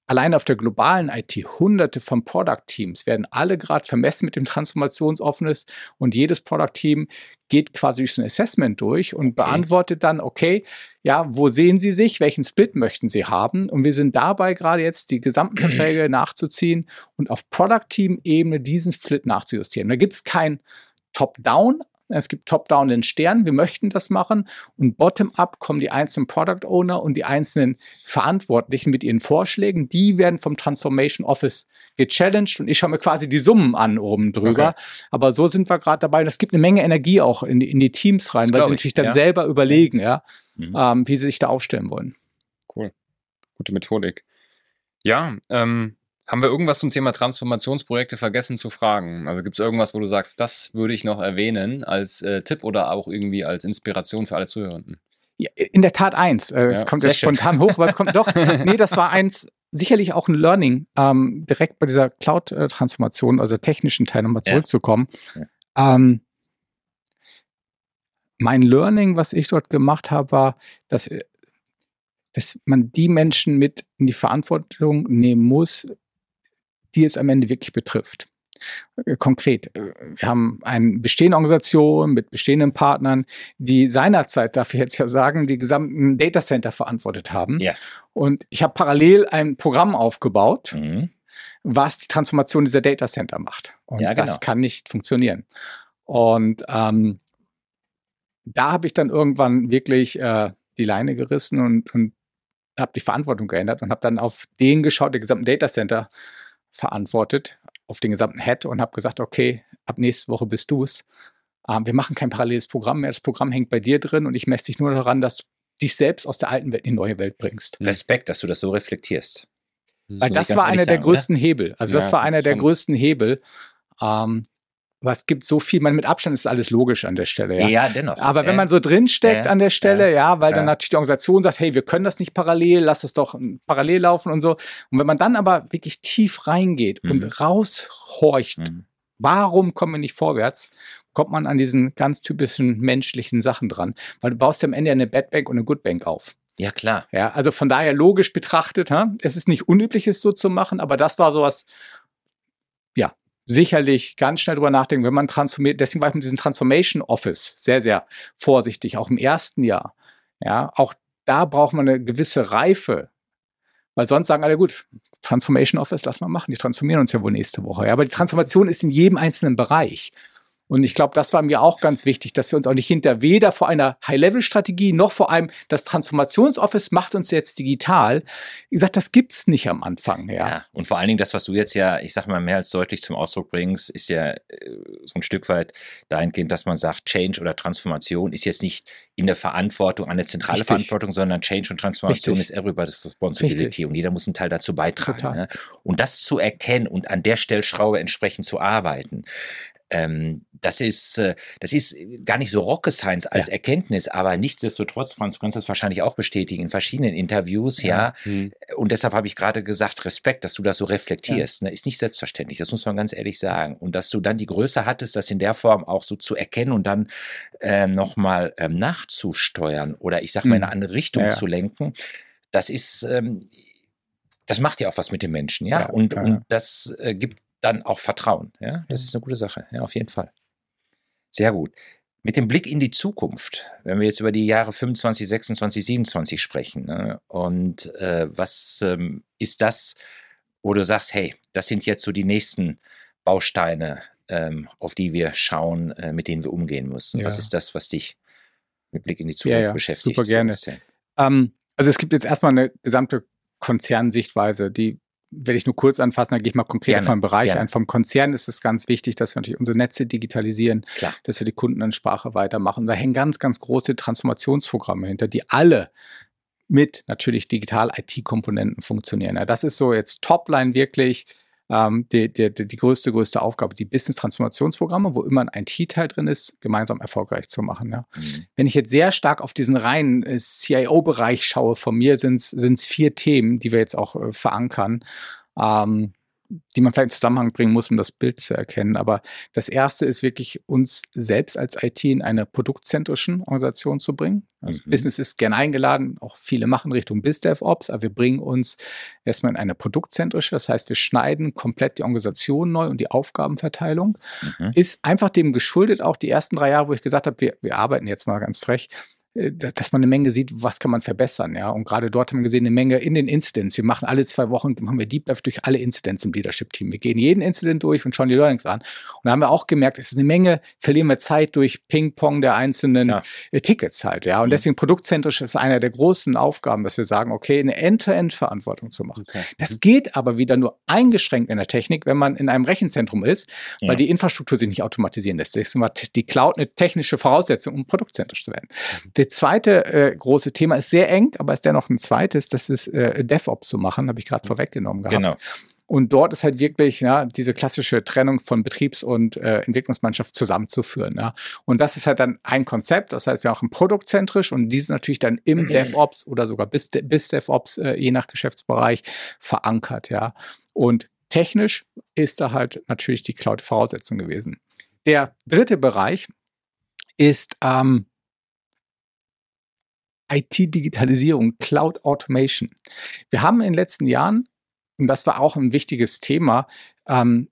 allein auf der globalen I T, hunderte von Product-Teams werden alle gerade vermessen mit dem Transformationsoffice und jedes Product-Team geht quasi durch so ein Assessment durch und okay. beantwortet dann, okay, ja, wo sehen Sie sich, welchen Split möchten Sie haben? Und wir sind dabei gerade jetzt, die gesamten Verträge nachzuziehen und auf Product-Team-Ebene diesen Split nachzujustieren. Da gibt es kein Top-Down, es gibt Top-Down den Stern, wir möchten das machen und Bottom-up kommen die einzelnen Product-Owner und die einzelnen Verantwortlichen mit ihren Vorschlägen, die werden vom Transformation Office gechallenged und ich schaue mir quasi die Summen an oben drüber, okay. aber so sind wir gerade dabei und es gibt eine Menge Energie auch in die, in die Teams rein, das weil sie natürlich ich, dann ja. selber überlegen, ja, mhm. ähm, wie sie sich da aufstellen wollen. Cool, gute Methodik. Ja, ähm, haben wir irgendwas zum Thema Transformationsprojekte vergessen zu fragen? Also gibt es irgendwas, wo du sagst, das würde ich noch erwähnen als äh, Tipp oder auch irgendwie als Inspiration für alle Zuhörenden? Ja, in der Tat eins. Äh, es ja, kommt jetzt spontan hoch, aber es kommt doch. Nee, das war eins, sicherlich auch ein Learning, ähm, direkt bei dieser Cloud-Transformation, also technischen Teil nochmal zurückzukommen. Ja. Ja. Ähm, mein Learning, was ich dort gemacht habe, war, dass, dass man die Menschen mit in die Verantwortung nehmen muss, die es am Ende wirklich betrifft. Konkret, wir haben eine bestehende Organisation mit bestehenden Partnern, die seinerzeit, darf ich jetzt ja sagen, die gesamten Datacenter verantwortet haben. Ja. Und ich habe parallel ein Programm aufgebaut, mhm. was die Transformation dieser Datacenter macht. Und ja, genau. das kann nicht funktionieren. Und ähm, da habe ich dann irgendwann wirklich äh, die Leine gerissen und, und habe die Verantwortung geändert und habe dann auf den geschaut, der gesamten Datacenter verantwortet, auf den gesamten Head und habe gesagt, okay, ab nächste Woche bist du es. Ähm, wir machen kein paralleles Programm mehr. Das Programm hängt bei dir drin und ich messe dich nur daran, dass du dich selbst aus der alten Welt in die neue Welt bringst. Respekt, dass du das so reflektierst. Das Weil das war einer der sagen, größten oder? Hebel. Also ja, das war einer der größten Hebel. Ähm, Aber es gibt so viel, man mit Abstand ist alles logisch an der Stelle. Ja, ja dennoch. Aber wenn man so drinsteckt äh, an der Stelle, äh, ja, weil äh. dann natürlich die Organisation sagt, hey, wir können das nicht parallel, lass es doch parallel laufen und so. Und wenn man dann aber wirklich tief reingeht mhm. und raushorcht, mhm. warum kommen wir nicht vorwärts, kommt man an diesen ganz typischen menschlichen Sachen dran. Weil du baust ja am Ende eine Bad Bank und eine Good Bank auf. Ja, klar. Ja, also von daher logisch betrachtet, ha? Es ist nicht unüblich, es so zu machen, aber das war sowas, ja, sicherlich ganz schnell drüber nachdenken, wenn man transformiert. Deswegen war ich mit diesem Transformation Office sehr, sehr vorsichtig, auch im ersten Jahr. Ja, auch da braucht man eine gewisse Reife, weil sonst sagen alle, gut, Transformation Office, lass mal machen, die transformieren uns ja wohl nächste Woche. Ja, aber die Transformation ist in jedem einzelnen Bereich. Und ich glaube, das war mir auch ganz wichtig, dass wir uns auch nicht hinter weder vor einer High-Level-Strategie noch vor allem das Transformationsoffice macht uns jetzt digital. Wie gesagt, das gibt's nicht am Anfang. Ja. ja, und vor allen Dingen das, was du jetzt ja, ich sag mal, mehr als deutlich zum Ausdruck bringst, ist ja äh, so ein Stück weit dahingehend, dass man sagt, Change oder Transformation ist jetzt nicht in der Verantwortung, eine zentrale Richtig. Verantwortung, sondern Change und Transformation Richtig. Ist everybody's responsibility Richtig. Und jeder muss einen Teil dazu beitragen. Ne? Und das zu erkennen und an der Stellschraube entsprechend zu arbeiten, Ähm, das ist, äh, das ist gar nicht so Rocket Science als ja. Erkenntnis, aber nichtsdestotrotz, Franz, du kannst das wahrscheinlich auch bestätigen, in verschiedenen Interviews, ja, ja. Mhm. Und deshalb habe ich gerade gesagt, Respekt, dass du das so reflektierst, ja. ne, ist nicht selbstverständlich, das muss man ganz ehrlich sagen. Und dass du dann die Größe hattest, das in der Form auch so zu erkennen und dann ähm, nochmal ähm, nachzusteuern oder ich sag mal in eine andere Richtung ja. zu lenken, das ist, ähm, das macht ja auch was mit den Menschen, ja, ja und, ja. und das äh, gibt dann auch Vertrauen. Ja, das ist eine gute Sache. Ja, auf jeden Fall. Sehr gut. Mit dem Blick in die Zukunft, wenn wir jetzt über die Jahre fünfundzwanzig, sechsundzwanzig, siebenundzwanzig sprechen, ne, und äh, was ähm, ist das, wo du sagst, hey, das sind jetzt so die nächsten Bausteine, ähm, auf die wir schauen, äh, mit denen wir umgehen müssen. Ja. Was ist das, was dich mit Blick in die Zukunft ja, ja, beschäftigt? Super gerne. Ähm, also es gibt jetzt erstmal eine gesamte Konzernsichtweise, die werde ich nur kurz anfassen, dann gehe ich mal konkret vom Bereich gerne. ein. Vom Konzern ist es ganz wichtig, dass wir natürlich unsere Netze digitalisieren, Klar. dass wir die Kundenansprache weitermachen. Da hängen ganz, ganz große Transformationsprogramme hinter, die alle mit natürlich Digital-I T-Komponenten funktionieren. Ja, das ist so jetzt Topline wirklich ähm, die, die, die größte, größte Aufgabe, die Business-Transformationsprogramme, wo immer ein I T-Teil drin ist, gemeinsam erfolgreich zu machen. Ja. Mhm. Wenn ich jetzt sehr stark auf diesen reinen äh, C I O-Bereich schaue, von mir sind es vier Themen, die wir jetzt auch äh, verankern. Ähm, die man vielleicht in Zusammenhang bringen muss, um das Bild zu erkennen. Aber das erste ist wirklich, uns selbst als I T in eine produktzentrischen Organisation zu bringen. Also mhm. Business ist gern eingeladen, auch viele machen Richtung BizDevOps, aber wir bringen uns erstmal in eine produktzentrische, das heißt, wir schneiden komplett die Organisation neu und die Aufgabenverteilung. Mhm. Ist einfach dem geschuldet, auch die ersten drei Jahre, wo ich gesagt habe, wir, wir arbeiten jetzt mal ganz frech, dass man eine Menge sieht, was kann man verbessern, ja. Und gerade dort haben wir gesehen, eine Menge in den Incidents. Wir machen alle zwei Wochen, machen wir Deep Dive durch alle Incidents im Leadership-Team. Wir gehen jeden Incident durch und schauen die Learnings an. Und da haben wir auch gemerkt, es ist eine Menge, verlieren wir Zeit durch Ping-Pong der einzelnen ja. äh, Tickets halt, ja. Und mhm. deswegen produktzentrisch ist einer der großen Aufgaben, dass wir sagen, okay, eine End-to-End-Verantwortung zu machen. Okay. Das mhm. geht aber wieder nur eingeschränkt in der Technik, wenn man in einem Rechenzentrum ist, ja. weil die Infrastruktur sich nicht automatisieren lässt. Deswegen war die Cloud eine technische Voraussetzung, um produktzentrisch zu werden. Mhm. Das zweite äh, große Thema ist sehr eng, aber ist dennoch ein zweites, das ist äh, DevOps zu machen, habe ich gerade vorweggenommen gehabt. Genau. Und dort ist halt wirklich ja, diese klassische Trennung von Betriebs- und äh, Entwicklungsmannschaft zusammenzuführen. Ja. Und das ist halt dann ein Konzept, das heißt, wir machen produktzentrisch und dieses natürlich dann im mhm. DevOps oder sogar bis, bis DevOps, äh, je nach Geschäftsbereich, verankert. Ja. Und technisch ist da halt natürlich die Cloud-Voraussetzung gewesen. Der dritte Bereich ist ähm, I T-Digitalisierung, Cloud Automation. Wir haben in den letzten Jahren, und das war auch ein wichtiges Thema, ähm,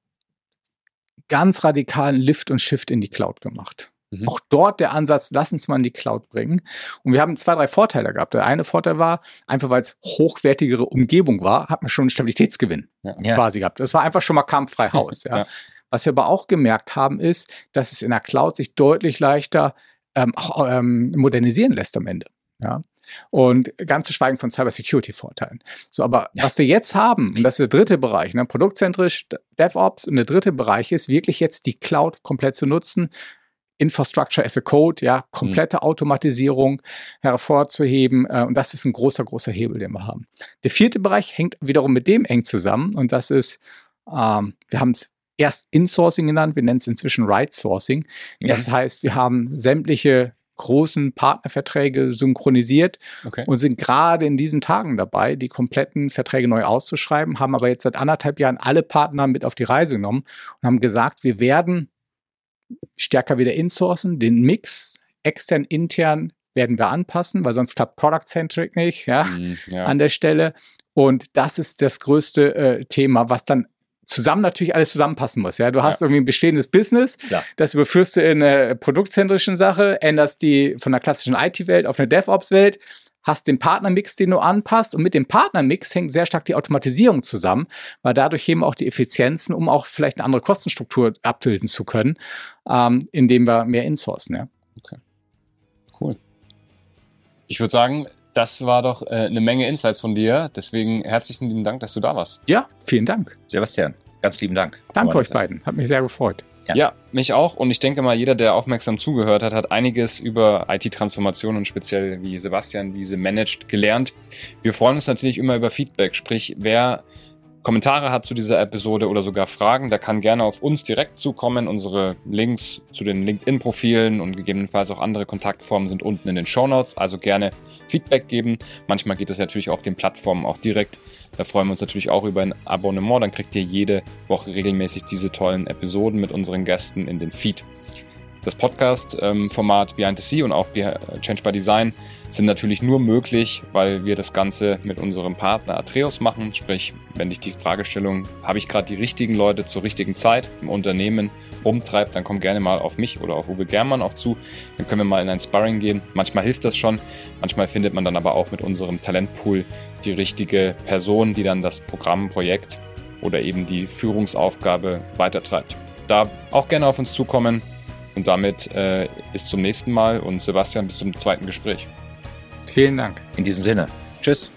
ganz radikalen Lift und Shift in die Cloud gemacht. Mhm. Auch dort der Ansatz, lass uns mal in die Cloud bringen. Und wir haben zwei, drei Vorteile gehabt. Der eine Vorteil war, einfach weil es hochwertigere Umgebung war, hat man schon einen Stabilitätsgewinn ja. quasi gehabt. Das war einfach schon mal kampffrei Haus. ja. Ja. Was wir aber auch gemerkt haben, ist, dass es in der Cloud sich deutlich leichter ähm, auch, ähm, modernisieren lässt am Ende. Ja, und ganz zu schweigen von Cybersecurity-Vorteilen. So, aber ja. was wir jetzt haben, und das ist der dritte Bereich, ne, produktzentrisch, DevOps, und der dritte Bereich ist wirklich jetzt die Cloud komplett zu nutzen, Infrastructure as a Code, ja, komplette mhm. Automatisierung hervorzuheben, äh, und das ist ein großer, großer Hebel, den wir haben. Der vierte Bereich hängt wiederum mit dem eng zusammen, und das ist, ähm, wir haben es erst Insourcing genannt, wir nennen es inzwischen Right Sourcing. Mhm. Das heißt, wir haben sämtliche großen Partnerverträge synchronisiert okay. und sind gerade in diesen Tagen dabei, die kompletten Verträge neu auszuschreiben, haben aber jetzt seit anderthalb Jahren alle Partner mit auf die Reise genommen und haben gesagt, wir werden stärker wieder insourcen, den Mix extern, intern werden wir anpassen, weil sonst klappt Product-Centric nicht ja, mm, ja. an der Stelle. Und das ist das größte äh, Thema, was dann zusammen natürlich alles zusammenpassen muss. Ja, du hast ja. irgendwie ein bestehendes Business, ja. das überführst du in eine produktzentrischen Sache, änderst die von der klassischen I T-Welt auf eine DevOps-Welt, hast den Partnermix, den du anpasst, und mit dem Partnermix hängt sehr stark die Automatisierung zusammen, weil dadurch heben auch die Effizienzen, um auch vielleicht eine andere Kostenstruktur abbilden zu können, ähm, indem wir mehr insourcen. Ja. Okay, cool. Ich würde sagen, das war doch äh, eine Menge Insights von dir. Deswegen herzlichen lieben Dank, dass du da warst. Ja, vielen Dank. Sebastian, ganz lieben Dank. Danke euch beiden. Hat mich sehr gefreut. Ja. ja, mich auch. Und ich denke mal, jeder, der aufmerksam zugehört hat, hat einiges über I T-Transformation und speziell wie Sebastian diese managt gelernt. Wir freuen uns natürlich immer über Feedback. Sprich, wer Kommentare hat zu dieser Episode oder sogar Fragen, der kann gerne auf uns direkt zukommen. Unsere Links zu den LinkedIn-Profilen und gegebenenfalls auch andere Kontaktformen sind unten in den Shownotes. Also gerne Feedback geben. Manchmal geht das natürlich auf den Plattformen auch direkt. Da freuen wir uns natürlich auch über ein Abonnement. Dann kriegt ihr jede Woche regelmäßig diese tollen Episoden mit unseren Gästen in den Feed. Das Podcast-Format Behind the Sea und auch Change by Design sind natürlich nur möglich, weil wir das Ganze mit unserem Partner Atreus machen. Sprich, wenn dich die Fragestellung, habe ich gerade die richtigen Leute zur richtigen Zeit im Unternehmen umtreibt, dann komm gerne mal auf mich oder auf Uwe Germann auch zu. Dann können wir mal in ein Sparring gehen. Manchmal hilft das schon. Manchmal findet man dann aber auch mit unserem Talentpool die richtige Person, die dann das Programm, Projekt oder eben die Führungsaufgabe weitertreibt. Da auch gerne auf uns zukommen. Und damit äh, bis zum nächsten Mal und Sebastian, bis zum zweiten Gespräch. Vielen Dank. In diesem Sinne. Tschüss.